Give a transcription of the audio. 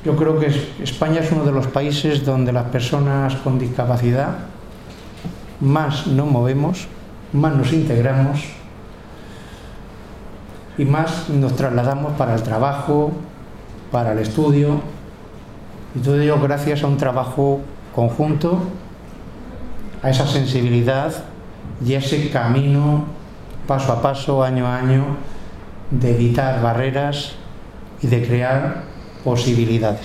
Yo creo que España es uno de los países donde las personas con discapacidad más nos movemos, más nos integramos y más nos trasladamos para el trabajo, para el estudio, y todo ello gracias a un trabajo conjunto, a esa sensibilidad y a ese camino paso a paso, año a año, de evitar barreras y de crear posibilidades.